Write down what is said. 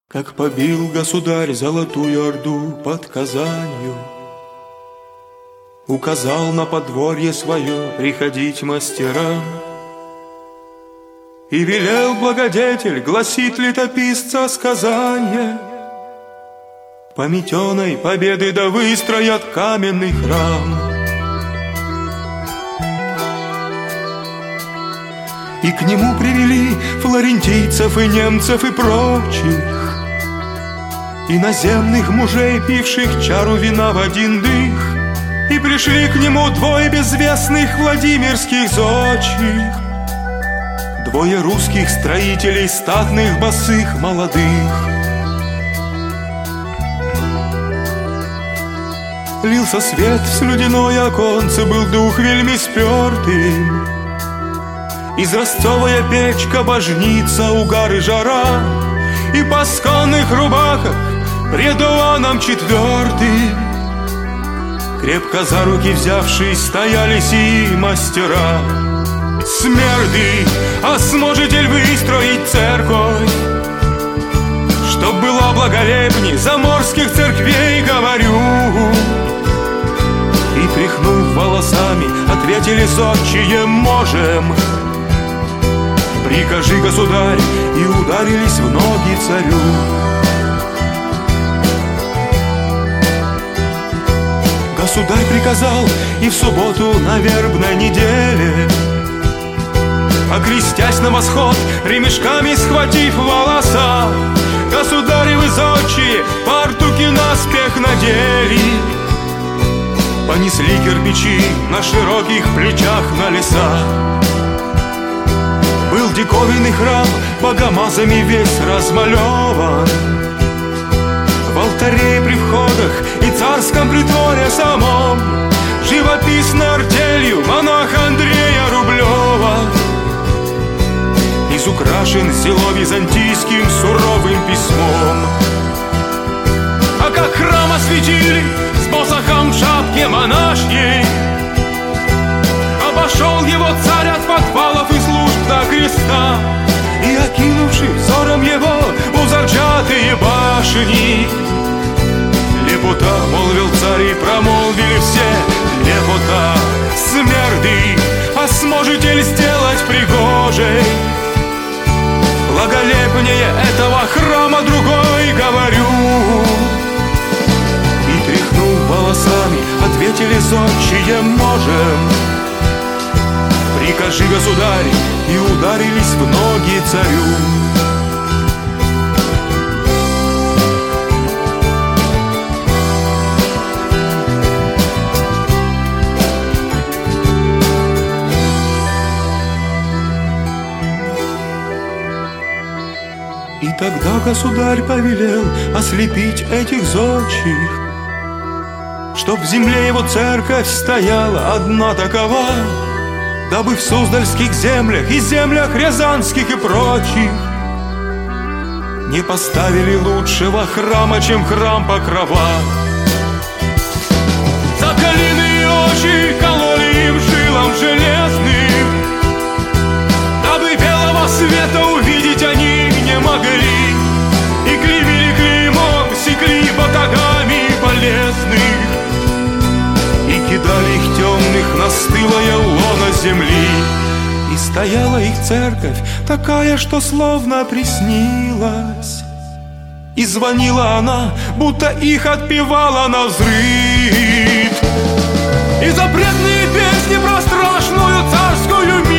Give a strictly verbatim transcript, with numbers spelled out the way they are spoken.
Как побил государь Золотую Орду под Казанью, указал на подворье свое приходить мастерам. И велел благодетель, гласит летописца сказанье, пометенной победы да выстроят каменный храм. И к нему привели флорентийцев и немцев и прочих, иноземных мужей, пивших чару вина в один дых. И пришли к нему двое безвестных владимирских зодчих, двое русских строителей, статных босых молодых. Лился свет в слюдяное оконце, был дух вельми спертым. Изразцовая печка, божница, угар и жара, и по сконных рубахах пред Иоанном четвертым, крепко за руки взявшись, стояли сии мастера. Смерды, а сможете ли выстроить церковь, чтоб была благолепней заморских церквей, говорю? И, тряхнув волосами, ответили зодчие: можем. Прикажи, государь, и ударились в ноги царю. Государь приказал, и в субботу на вербной неделе, окрестясь на восход, ремешками схватив волоса, государевы зодчие фартуки наспех надели, понесли кирпичи на широких плечах на леса. Был диковинный храм, богомазами весь размалеван, в алтаре при входах и царском притворе самом живописно артелью монах Андрея Рублева изукрашен село византийским суровым письмом. А как храм осветили с посохом в шапке монашьей, обошел его царь от подвалов и служб до креста, и, окинувши взором его узорчатые башни, лепота, молвил царь, и промолвили все: лепота. Смерды, а сможете ли сделать пригожей благолепнее этого храма другой, говорю? И, тряхнув волосами, ответили зодчие: можем. Прикажи, государь, и ударились в ноги царю. И тогда государь повелел ослепить этих зодчих, чтоб в земле его церковь стояла одна такова, дабы в Суздальских землях и землях рязанских и прочих не поставили лучшего храма, чем храм Покрова. Соколиные очи кололи им жилам железным, дабы белого света увидеть они не могли, и клеймили клеймом, секли батагами болезных, и кидали их темных на стылое лоно земли. И стояла их церковь такая, что словно приснилась, и звонила она, будто их отпевала навзрыд. И запретные песни про страшную царскую милость